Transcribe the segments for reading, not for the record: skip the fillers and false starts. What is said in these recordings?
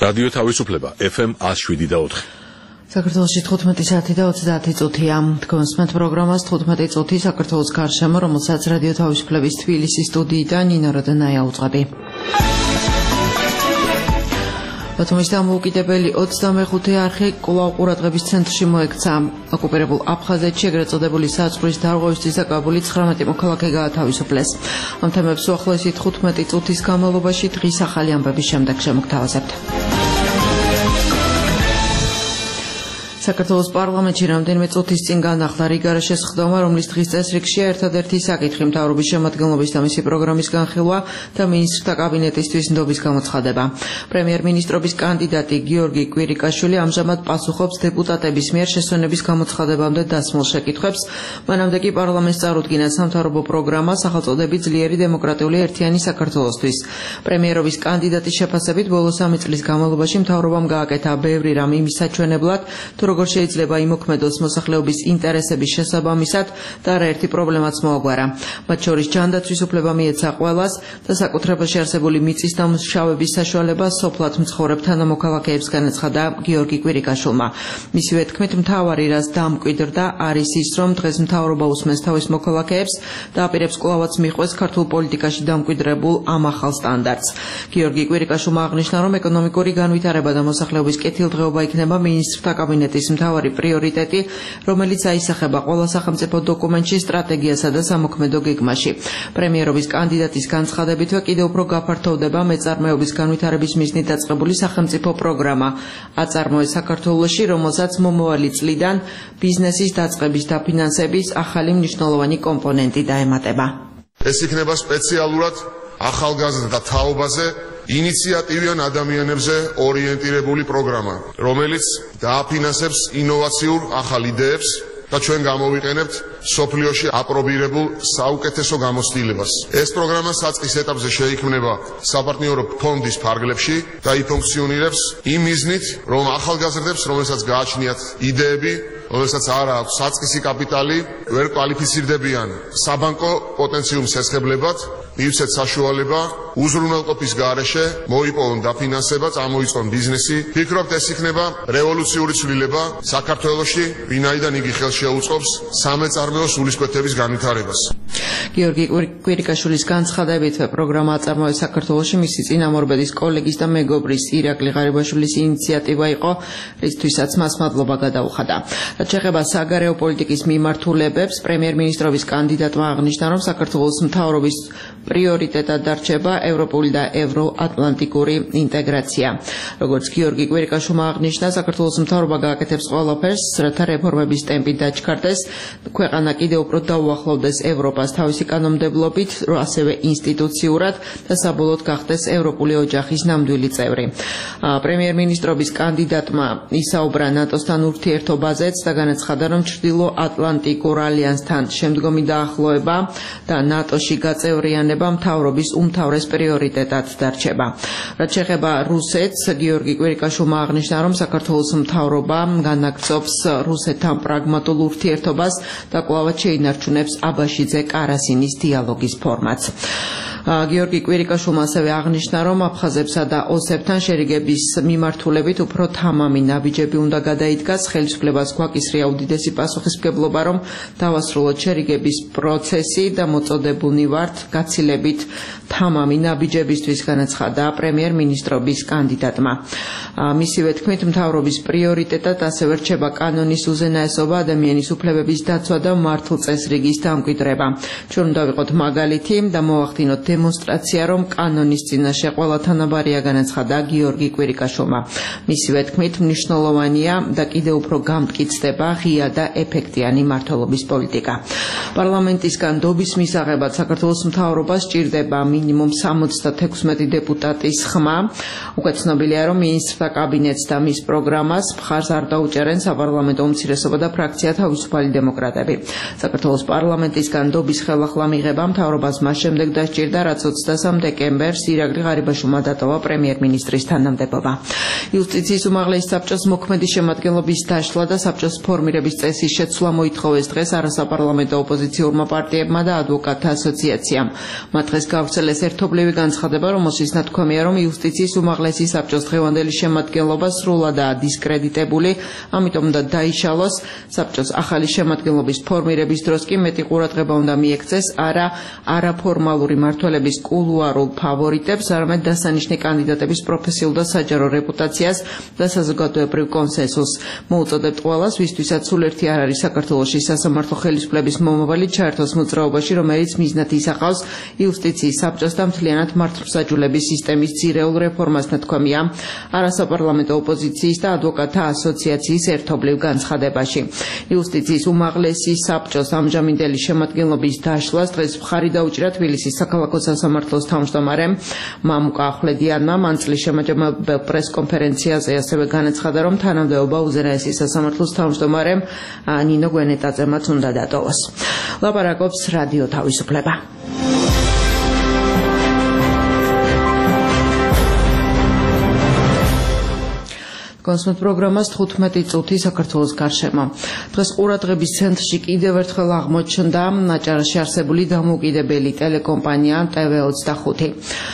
რადიო თავისუფლება FM 107.4. საქართველოში 15 საათი და 30 წუთია. თქვენსმენთ პროგრამას 15 წუთი საქართველოს გარშემო, რომელსაც რადიო თავისუფლების თბილისის სტუდიიდან ნინო როდენაია უწყები. ბათუმის დამოუკიდებელი 25 არხი კვლავ ყურადღების ცენტრში მოექცა. ოკუპირებულ აფხაზეთში ეგრეთ წოდებული საზღვრის დარღვევისთვის დაკავებული 19 მოქალაქე გაათავისუფლეს. ამ თემებს უახლოესი 15 წუთის განმავლობაში დღის ახალი ამბების შემდეგ შემოგთავაზებთ. საქართველოს პარლამენტში რამდენიმე წუთის წინ განახლა რიგარა შესხდომა, რომლის დღის წესრიგშია ერთადერთი საკითხი მთავრობის შემადგენლობის და მისი პროგრამის განხილვა და მინისტრთა კაბინეტისთვის ნდობის გამოცხადება. პრემიერ-მინისტრობის კანდიდატი გიორგი კვირიკაშვილი ამჟამად პასუხობს დეპუტატების მიერ შესვენების გამოცხადებამდე დასმულ შეკითხვებს. მანამდე კი პარლამენტს წარუდგინა სამთავრობო პროგრამა სახელწოდებით ძლიერი დემოკრატიული ერთიანი საქართველოსთვის. პრემიერობის კანდიდატის შეფასებით ბოლო 3 წლის განმავლობაში მთავრობამ გააკეთა ბევრი რამ იმის საჩვენებლად, როგორ შეიძლება იმოქმედოს მოსახლეობის ინტერესების შესაბამისად და არაერთი პრობლემაც მოაგვარა. მათ შორის ჯანდაცვის უფლება მიეცა ყველას და საკუთრებაში არსებული მიწის დამუშავების საშუალება სოფლად მცხოვრებთან და მოქალაქეებს განაცხადა გიორგი კვირიკაშვილმა. მისივე თქმით, მთავარი რაც დამკვიდრდა არის ის, რომ დღეს მთავრობა უსმენს თავის მოქალაქეებს და აპირებს კვლავაც მიხვდეს ქართულ პოლიტიკაში დამკვიდრებულ ამ ახალ სტანდარტს. გიორგი კვირიკაშვილმა აღნიშნა, რომ ეკონომიკური განვითარება და მოსახლეობის კეთილდღეობა იქნება მინისტრთა კაბინეტის მთავარი პრიორიტეტი, რომელიც აისახება ყველა სახელმწიფო დოკუმენტში, სტრატეგიასა და სამოქმედო გეგმაში. პრემიერობის კანდიდატის განცხადებითვე კიდევ უფრო გაფართოვდება მეწარმეობის განვითარების მიზნით დაწყებული სახელმწიფო პროგრამა აწარმოეს საქართველოში, რომელსაც მომავალი წლიდან ბიზნესის დაწყების და ფინანსების ახალი მნიშვნელოვანი კომპონენტი დაემატება. ეს იქნება სპეციალურად ახალგაზრდა თაობაზე ინიციატივიან ადამიანებზე ორიენტირებული პროგრამა, რომელიც დააფინანსებს ინოვაციურ ახალ იდეებს და ჩვენ გამოვიყენებთ სოფლიოში აპრობირებულ საუკეთესო გამოცდილებას. ეს პროგრამა საწყის ეტაპზე შეიქმნება საპარტნიორო ფონდის ფარგლებში და იფუნქციონირებს იმ მიზნით, რომ ახალგაზრდებს, რომელსაც გააჩნიათ იდეები, რომელსაც არ აქვს საწყისი კაპიტალი, ვერ კვალიფიცირდებიან საბანკო პოტენციურ შესაძლებად, მივცეთ საშუალება უზრუნველყოფის გარეშე მოიპოვონ დაფინანსება, წამოიწყონ ბიზნესი. ფიქრობთ, ეს იქნება რევოლუციური ცვლილება საქართველოში, ვინაიდან იგი ხელს შეუწყობს სამეწარმეო სულისკვეთების განვითარებას. გიორგი კვირიკაშვილის განცხადებით პროგრამა აწარმოეს საქართველოში მისი წინამორბედის კოლეგის და მეგობრის ირაკლი ღარიბაშვილის ინიციატივა იყო, რისთვისაც მას მადლობა გადაუხადა. რაც შეეხება საგარეო პოლიტიკის მიმართულებებს, პრემიერ-მინისტრობის კანდიდატმა აღნიშნა, რომ საქართველოს მთავრობის პრიორიტეტად დარჩება ევროპული და ევროატლანტიკური ინტეგრაცია. როგორც გიორგი კვირიკაშვილმა აღნიშნა, საქართველოს მთავრობა გააკეთებს ყველაფერს, რათა რეფორმების ტემპი დაჩქარდეს, ქვეყანა კიდევ უფრო დაუახლოვდეს ევროპას თავისი კანონმდებლობით, ასევე ინსტიტუციურად და საბოლოოდ გახდეს ევროპული ოჯახის ნამდვილი წევრი. პრემიერ-მინისტრობის კანდიდატმა ისაუბრა ნატოსთან ურთიერთობაზეც და განაცხადა, რომ ჩრდილო-ატლანტიკურ ალიანსთან შემდგომი დაახლოება და ნატოში გაწევრიანება მთავრობის უმთავრეს პრიორიტეტად დარჩება. რაც შეეხება რუსეთს, გიორგი კვირიკაშვილმა აღნიშნა, რომ საქართველოს მთავრობა განაგრძობს რუსეთთან პრაგმატულ ურთიერთობას და კვლავაც შეინარჩუნებს აბაშიძე კარასინის დიალოგის ფორმატს. გიორგი კვირიკაშვილმა ასევე აღნიშნა, რომ აფხაზებსა და ოსებთან შერიგების მიმართულებით უფრო თამამი ნაბიჯები უნდა გადაიდგას. ხელისუფლებას გვაკისრია უდიდესი პასუხისმგებლობა, რომ დავასრულოთ შერიგების პროცესი და მოწოდებულნი ვართ გაცილებით თამამი ნაბიჯებისთვის, განაცხადა პრემიერ-მინისტრობის კანდიდატმა. მისივე თქმით, მთავრობის პრიორიტეტად ასევე რჩება კანონის უზენაესობა, ადამიანის უფლებების დაცვა და მართლ წესრიგის დამკვიდრება. ჩვენ უნდა ვიყოთ მაგალითი და მოვახდინოთ დემონსტრაცია, რომ კანონის წინაშე ყველა თანაბარია, განაცხადა გიორგი კვირიკაშვილმა. მისივე თქმით, მნიშვნელოვანია და კიდევ უფრო გამტკიცდება ღია და ეფექტიანი მმართველობის პოლიტიკა. პარლამენტისგან ნდობის მისაღებად საქართველოს მთავრობას სჭირდება მინიმუმ 76 დეპუტატის ხმა. უკვე ცნობილია, რომ მინისტრთა კაბინეტს და მის პროგრამას მხარს არ დაუჭერენ საპარლამენტო უმცირესობა და ფრაქცია თავისუფალი დემოკრატები. საქართველოს პარლამენტისგან ნდობის ხელახლა მიღება მთავრობას მას შემდეგ დასჭირდა, რაც 23 დეკემბერს ირაკლი ღარიბაშვილმა დატოვა პრემიერ-მინისტრის თანამდებობა. იუსტიციის უმაღლესი საბჭოს მოქმედი შემადგენლობის დაშლა და საბჭოს ფორმირების წესის შეცვლა მოითხოვეს დღეს არასაპარლამენტო ოპოზიციურმა პარტიებმა და ადვოკატთა ასოციაციამ. მათ დღეს გავრცელეს ერთობლივი განცხადება, რომელშიც ნათქვამია, რომ იუსტიციის უმაღლესი საბჭოს დღევანდელი შემადგენლობა სრულადაა დისკრედიტებული, ამიტომ უნდა დაიშალოს. საბჭოს ახალი შემადგენლობის ფორმირების დროს კი მეტი ყურადღება უნდა მიექცეს არა არაფორმალური მმართველების კულუარულ ფავორიტებს, არამედ დასანიშნი კანდიდატების პროფესიულ და საჯარო რეპუტაციას და საზოგადოებრივ კონსენსუსს. მოუწოდებთ ყველას, ვისთვისაც სულ ერთი არ არის საქართველოში სასამართლო ხელისუფლების მომავალი ჩაერთოს მოძრაობაში, რომელიც მიზნად ისახავს იუსტიციის საბჭოს და მთლიანად მართლმსაჯულების სისტემის ძირეულ რეფორმას, ნათქვამია არასაპარლამენტო ოპოზიციის და ადვოკატთა ასოციაციის ერთობლივ განცხადებაში. იუსტიციის უმაღლესი საბჭოს ამჟამინდელი შემადგენლობის დაშლას დღეს მხარი დაუჭირა თბილისის საქალაქო სასამართლოს თავმჯდომარემ მამუკა ახვლედიანმა. მან წლის შემაჯამებელ პრესკონფერენციაზე ასევე განაცხადა, რომ თანამდებობა უზენაესი სასამართლოს თავმჯდომარემ ნინო გვენეტაძემაც უნდა დატოვოს. ლაპარაკობს რადიო თავისუფლება. კონსულტ პროგრამას 15 წუთი საქართველოს გარშემო. დღეს ყურადღების ცენტრში კიდევ ერთხელ აღმოჩნდა აჭარაში არსებული დამოუკიდებელი ტელეკომპანია TV25.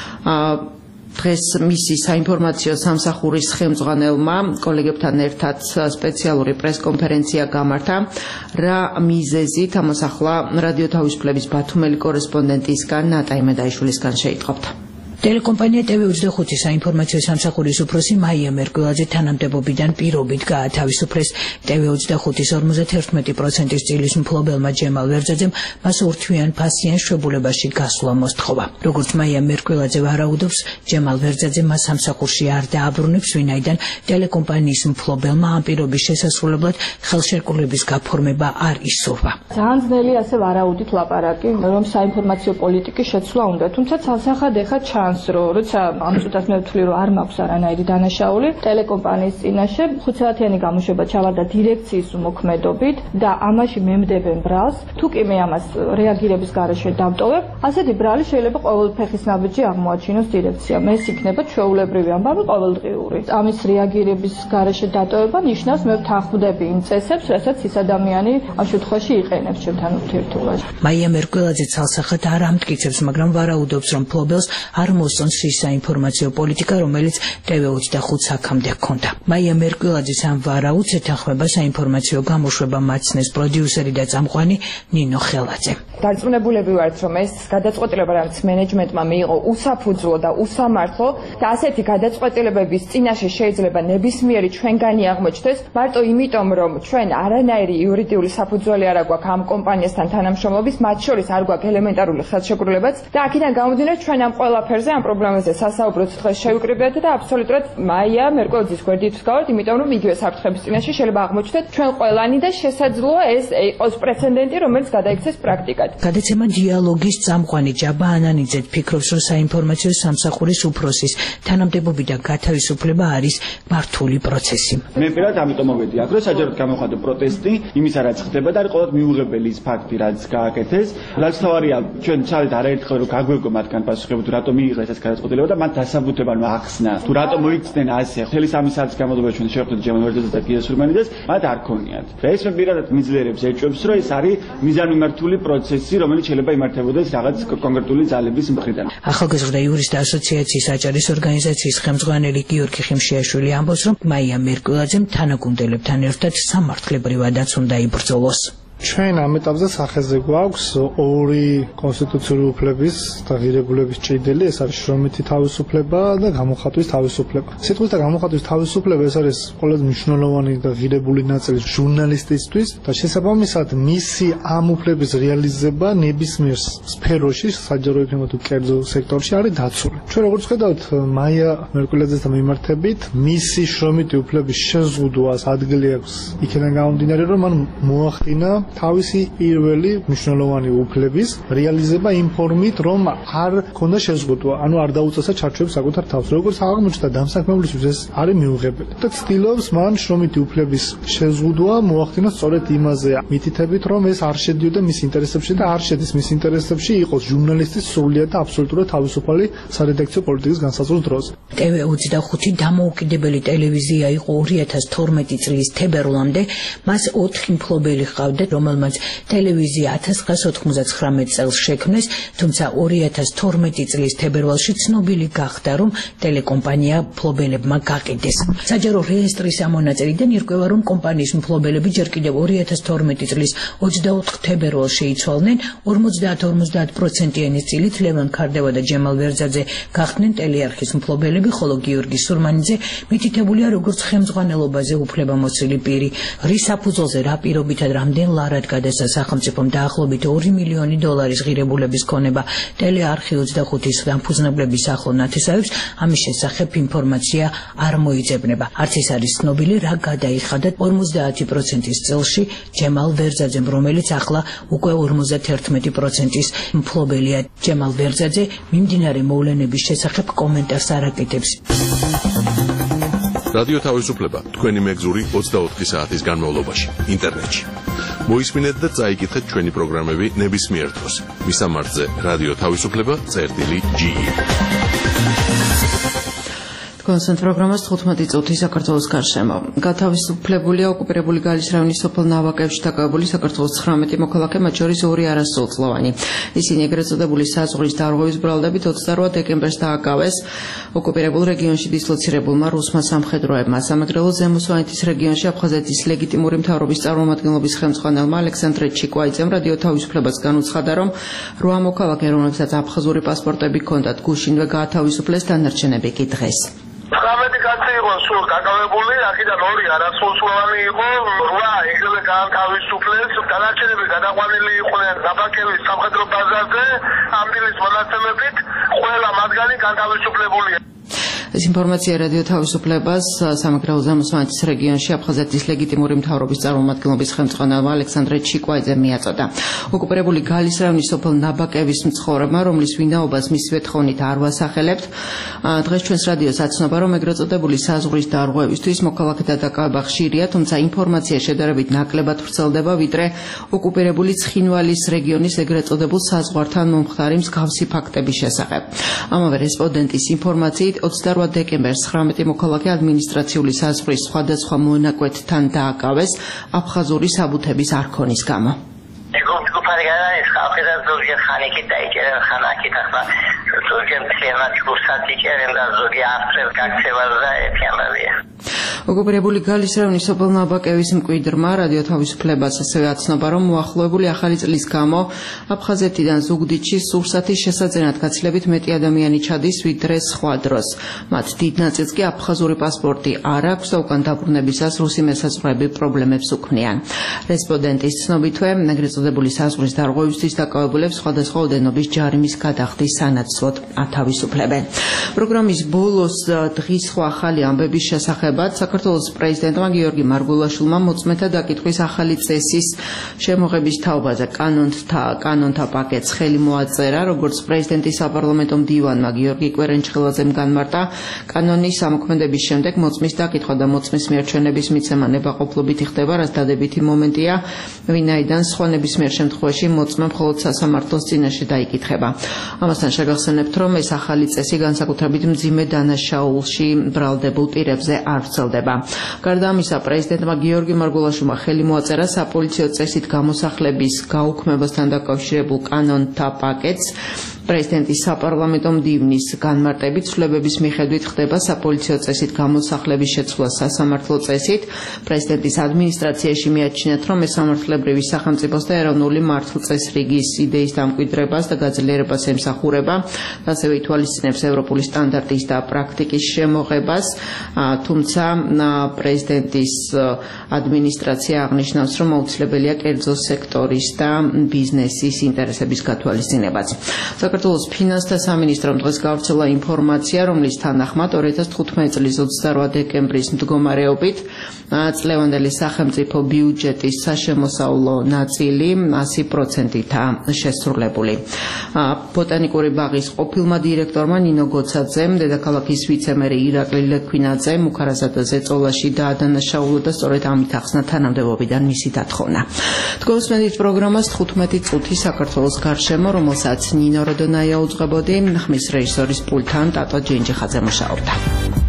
დღეს მისი საინფორმაციო სამსახურის ხელმძღვანელმა კოლეგებთან ერთად სპეციალური პრესკონფერენცია გამართა. რა მიზეზით ამას ახლა რადიო თავისუფლების ბათუმელი კორესპონდენტისგან ნატაი მედაიშვილისგან შეიტყობთ. ტელეკომპანია TV25 საინფორმაციო სამსახურის უფროსი მაია მერკულაძე თანამდებობიდან პირობით გაათავისუფლეს. TV25-ის 51%-ის წილის მფლობელმა ჯემალ ვერძაძემ მას ურთვიან ფასიან შვებულებაში გასვლა მოსთხოვა. როგორც მაია მერკულაძე ვარაუდობს, ჯემალ ვერძაძე მას სამსახურში არ დააბრუნებს, ვინაიდან ტელეკომპანიის მფლობელმა ამ პირობის შესასრულებლად ხელშეკრულების გაფორმება არ ისურვა. ძალიან ძნელი ასე ვარაუდით ლაპარაკი, რომ საინფორმაციო პოლიტიკის შეცვლა უნდა, თუმცა ცალსახად ეხა როცა ამ წუთას მე ვთვლი, რომ არ მაქვს არანაირი დანაშაული ტელეკომპანიის წინაშე, 5 საათიანი გამოშვება ჩავარდა დირექციის უმოქმედობით და ამაში მემდებენ ბრალს. თუ კი მე ამას რეაგირების გარეშე დავტოვებ, ასეთი ბრალი შეიძლება ყოველ ფეხის ნაბიჯი აღმოაჩინოს დირექციამ. ეს იქნება ჩვეულებრივი ამბავი ყოველდღიური. ამის რეაგირების გარეშე დატოვება ნიშნავს მე ვთანხმდები იმ წესებს, რასაც ის ადამიანი ამ შემთხვევაში იყენებს ჩემთან ურთიერთობაში. მაია მერკულაძე ცალსახად არ ამტკიცებს, მაგრამ ვარაუდობს, რომ მფლობელს არ მოსწონს ის საინფორმაციო პოლიტიკა, რომელიც TV25 აქამდე ჰქონდა. მაია მერკულაძის ამ ვარაუდს ეთანხმება საინფორმაციო გამოშვება მაცნეს პროდიუსერი და წამყვანი ნინო ხელაძე. დარწმუნებულები ვართ, რომ ეს გადაწყვეტილება, რაც მენეჯმენტმა მიიღო, უსაფუძვლო და უსამართლო და ასეთი გადაწყვეტილებების წინაშე შეიძლება ნებისმიერი ჩვენგანი აღმოჩნდეს, მარტო იმიტომ, რომ ჩვენ არანაირი იურიდიული საფუძველი არ აქვს ამ კომპანიასთან თანამშრომლობის, მათ შორის არ გვაქვს ელემენტარული ხელშეკრულებაც და აქედან გამომდინარე ჩვენ ამ ყველაფერზე ამ პრობლემაზე სასაუბროთ დღეს შევიკრიბეთ და აბსოლუტურად მაია მერკულაძის გვერდით ვსკავართ, იმიტომ რომ იგივე საფრთხების წინაშე შეიძლება აღმოჩნდეთ ჩვენ ყველანი და შესაძლოა ეს იყოს პრეცედენტი, რომელიც გადაიქცეს პრაქტიკად. გადაცემა დიალოგის წამყვანი ჯაბა ანანიძე ფიქრობს, რომ საინფორმაციო სამსახურის უფროსის თანამდებობიდან გათავისუფლება არის მართული პროცესი. მე პირადად ამიტომ მოვედი აქ, რომ საჯაროდ გამოვხატო პროტესტი იმისა, რაც ხდება და არის ყოველთ მიუღებელი ის ფაქტი, რაც გააკეთეს. ლაგსთავარია ჩვენ ცალით არაერთხელ რომ გაგვეგო მათგან პასუხები, თუ რატომ მიიღეს ეს გადაწყვეტილება და მათ დასაბუთება ახსნა. თუ რატომ მოიქცნენ ასე, მთელი 3 საათის განმავლობაში ჩვენ შევხვდით ჯემალ ვერძაძეს და კია სურმანიძეს, მათ არ ქონიათ. და ეს მე პირადად მიძლიერებს ეჭვებს, რომ ეს არის მიზანმიმართული პროცესი, რომელიც შეიძლება იმართებოდეს რაღაც კონკრეტული ძალების მხრიდან. ახალგაზრდა იურისტთა ასოციაციის აჭარის ორგანიზაციის ხელმძღვანელი გიორგი ხიმშიაშვილი ამბობს, რომ მაია მერკულაძემ თანაგუნდელებთან ერთად სამართლებრივადაც უნდა იბრძოლოს. ჩვენ ამ ეტაპზე სახეზე გვაქვს ორი კონსტიტუციური უფლების და ღირებულების ჭიდელი, ეს არის შრომითი თავისუფლება და გამოხატვის თავისუფლება. სიტყვის და გამოხატვის თავისუფლება ეს არის ყველაზე მნიშვნელოვანი და ღირებული ნაწილი ჟურნალისტისთვის და შესაბამისად მისი ამ უფლების რეალიზება ნებისმიერ სფეროში, საჯარო იქნება თუ კერძო სექტორში არის დაცული. ჩვენ როგორც ხედავთ, მაია მერკულაძესთან მიმართებით მისი შრომითი უფლების შეზღუდვას ადგილი აქვს იქიდან გამომდინარე, რომ მან მოახდინა თავისი პირველი მნიშვნელოვანი უფლების რეალიზება იმ ფორმით, რომ არ ქონდა შეზღუდვა, ანუ არ დაუწესა ჩარჩოებს საკუთარ თავს. როგორც აღმოჩნდა დამსაქმებლისთვის ეს არის მიუღებელი. და ცდილობს მან შრომითი უფლების შეზღუდვა მოახდინოს სწორედ იმაზე მითითებით, რომ ეს არ შედიოდა მის ინტერესებში და არ შედის მის ინტერესებში იყოს ჟურნალისტის სრულიად და აბსოლუტურად თავისუფალი სარედაქციო პოლიტიკის განსაზღვრის დროს. TV25 დამოუკიდებელი ტელევიზია იყო 2012 წლის თებერვლამდე, მას 4 მფლობელი ჰყავდა, რომელმაც ტელევიზია 1999 წელს შექმნეს, თუმცა 2012 წლის თებერვალში ცნობილი გახდა, რომ ტელეკომპანია მფლობელებმა გაყიდეს. საჯარო რეესტრის ამონაწერიდან ირკვევა, რომ კომპანიის მფლობელები ჯერ კიდევ 2012 წლის 24 თებერვალს შეიცვალნენ, 50-50%-იანი წილით ლევან ქარდევა და ჯემალ ვერძაძე გახდნენ ტელეარხის მფლობელები, ხოლო გიორგი სურმანიძე მითითებულია როგორც ხელმძღვანელობაზე უფლებამოსილი პირი. რის საფუძველზე რა პირობითა რამდენ ლარად გადასცა სახელმწიფომ დაახლოებით 2 მილიონი დოლარის ღირებულების ქონება ტელეარხი 25-ის დამფუძნებლების ახლო ნათესავებს, ამის შესახებ ინფორმაცია არ მოიძებნება. არც ის არის ცნობილი, რა გადაიხადა 50%-ის წელში ჯემალ ვერძაძემ, რომელიც ახლა უკვე 51%-ის მფლობელია. ჯემალ ვერძაძე მიმდინარე მოვლენების შესახებ კომენტარს არ აკეთებს. რადიო თავისუფლება თქვენი მეგზური 24 საათის განმავლობაში ინტერნეტში. მოისმინეთ და წაიკითხეთ ჩვენი პროგრამები ნებისმიერ დროს. მისამართზე რადიო თავისუფლება.ge. კონსენტ პროგრამას 15 წუთი საქართველოს გარშემო. გათავისუფლებულია ოკუპირებული გალის რაიონის სოფელ ნავაკებში დაკავებული საქართველოს 19 მოქალაქე, მათ შორის 2 არასრულწლოვანი. ისინი ეგრეთ წოდებული საზღვრის დარღვევის ბრალდებით 28 დეკემბერს დააკავეს ოკუპირებულ რეგიონში დისლოცირებულმა რუსმა სამხედროებმა. სამეგრელო ზემო სვანეთის რეგიონში აფხაზეთის ლეგიტიმური მთავრობის წარმომადგენლობის ხელმძღვანელმა ალექსანდრე ჩიკვაიძემ რადიო თავისუფლებას განუცხადა, რომ 8 მოქალაქე, რომლებსაც აფხაზური პასპორტები ჰქონდათ, გუშინვე გაათავისუფლეს, დანარჩენები კი დღეს. 19 კაცი იყო სულ დაკავებული, აქედან 2 არასრულწლოვანი იყო, 8 ეგრევე გაათავისუფლეს, დანარჩენები გადაყვანილი იყვნენ ნაბაკევის სამხედრო ბაზაზე, ამ დილის მონაცემებით ყველა მათგანი გათავისუფლებულია. ეს ინფორმაცია რადიო თავისუფლებას სამეგრელო ზემო სვანეთის რეგიონში აფხაზეთის ლეგიტიმური მთავრობის წარმომადგენლობის ხელმძღვანელმა ალექსანდრე ჩიკვაიძემ მიაწოდა. ოკუპირებული გალის რაიონის სოფელ ნაბაკევის მცხოვრებმა, რომლის ვინაობას მისივე თხოვნით არ ვასახელებთ, დღეს ჩვენს რადიოს აცნობა, რომ ეგრეთ წოდებული საზღვრის დარღვევისთვის მოქალაქეთა დაკავება ხშირია, თუმცა ინფორმაცია შედარებით ნაკლებად ვრცელდება, ვიდრე ოკუპირებული ცხინვალის რეგიონის ეგრეთ წოდებულ საზღვართან მომხდარი მსგავსი ფაქტების შესახებ. ამავე რესპონდენტის ინფორმაციით 28 დეკემბერს 19 მოქალაქე ადმინისტრაციული საზღვრის სხვადასხვა მონაკვეთთან დააკავეს აფხაზური საბუთების არქონის გამო. ოკუპირებული გალის რაიონის სოფელ ნაბაკევის მკვიდრმა რადიო თავისუფლებას ასევე აცნობა, რომ მოახლოებული ახალი წლის გამო აფხაზეთიდან ზუგდიდში სურსათის შესაძენად გაცილებით მეტი ადამიანი ჩადის, ვიდრე სხვა დროს. მათ დიდ ნაწილს კი აფხაზური პასპორტი არ აქვს და უკან დაბრუნებისას რუსი მესაზღვრეები პრობლემებს უქმნიან. რესპონდენტის ცნობითვე, ეგრეთ წოდებული საზღვრის დარღვევისთვის დაკავებულებს სხვადასხვა ოდენობის ჯარიმის გადახდის სანაცვლოდ ათავისუფლებენ. პროგრამის ბოლოს დღის სხვა ახალი ამბების შესახებაც საქართველოს პრეზიდენტმა გიორგი მარგულაშვილმა მოწმეთა დაკითხვის ახალი წესის შემოღების თაობაზე კანონთა პაკეტს ხელი მოაწერა, როგორც პრეზიდენტის საპარლამენტო მდივანმა გიორგი კვერენჩხელაძემ განმარტა, კანონის ამოქმედების შემდეგ მოწმის დაკითხვა და მოწმის მიარჩენების მიცემა ნებაყოფლობით ხდება, რაც დადებითი მომენტია, ვინაიდან სხვა ნებისმიერ შემთხვევაში მოწმე მხოლოდ სასამართლოს წინაშე დაიკითხება. ამასთან შეგახსენებთ, რომ ეს ახალი წესი განსაკუთრებით მძიმე დანაშაულში ბრალდებულ პირებზე არ ვრცელდება. გარდა ამისა, პრეზიდენტმა გიორგი მარგულაშვილმა ხელი მოაწერა საპოლიციო წესით გამოსახლების გაუქმებასთან დაკავშირებულ კანონთა პაკეტს. პრეზიდენტის საპარლამენტო მდივნის განმარტებით ცვლილებების მიხედვით ხდება საპოლიციო წესით გამოსახლების შეცვლა სასამართლო წესით. პრეზიდენტის ადმინისტრაციაში მიაჩნიათ, რომ ეს სამართლებრივი სახელმწიფოს და ეროვნული მართლწესრიგის იდეის დამკვიდრებას და გაძლიერებას ემსახურება, ასევე ითვალისწინებს ევროპული სტანდარტის და პრაქტიკის შემოღებას, თუმცა პრეზიდენტის ადმინისტრაცია აღნიშნავს, რომ აუცილებელია კერძო სექტორის და ბიზნესის ინტერესების გათვალისწინებაც. საქართველოს ფინანსთა სამინისტრომ დღეს გავრცელა ინფორმაცია, რომლის თანახმად 2015 წლის 28 დეკემბრის მდგომარეობით წლევანდელი სახელმწიფო ბიუჯეტის საშემოსავლო ნაწილი 100%-ითაა შესრულებული. ბოტანიკური ბაღის ყოფილმა დირექტორმა ნინო გოცაძემ, დედაქალაქის ვიცემერი ირაკლი ლექვინაძემ უქარასადაზე წოლაში დაადანაშაულა და სწორედ ამით ახსნა თანამდებობიდან მისი დათხოვნა. თქვენს პროგრამას 15 წუთი საქართველოს გარშემო, რომელსაც ნინო როდონაია უძღვებოდი, ხმის რეჟისორის პულტთან ტატო ჯენჯიხაძე მუშაობდა.